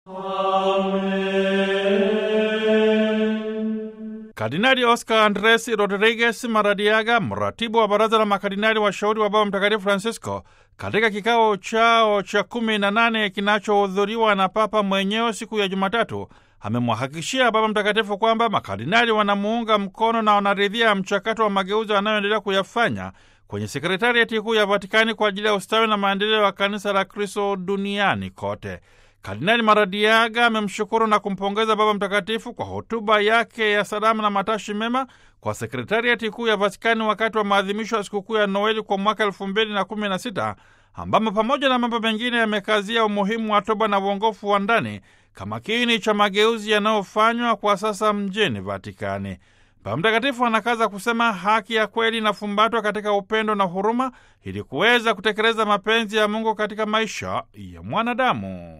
Kardinali Oscar Andres Rodriguez Maradiaga, mratibu wa baraza la makardinali washauri wa Baba Mtakatifu Francisco, katika kikao chao cha 18 kinachohudhuriwa na Papa mwenyewe siku ya Jumatatu, amemhakikishia Baba Mtakatifu kwamba makardinali wanamuunga mkono na wanaridhia mchakato wa mageuzi anayoendelea kuyafanya kwenye sekretarieti kuu ya Vatikani kwa ajili ya ustawi na maendeleo ya kanisa la Kristo duniani kote. Kardinali Maradiaga amemshukuru na kumpongeza Baba Mtakatifu kwa hotuba yake ya salamu na matashi mema kwa sekretarieti kuu ya Vatikani wakati wa maadhimisho ya sikukuu ya Noeli kwa mwaka 2016, ambamo pamoja na mambo mengine yamekazia umuhimu wa toba na uongofu wa ndani kama kiini cha mageuzi yanayofanywa kwa sasa mjini Vatikani. Baba Mtakatifu anakaza kusema haki ya kweli inafumbatwa katika upendo na huruma ili kuweza kutekeleza mapenzi ya Mungu katika maisha ya mwanadamu.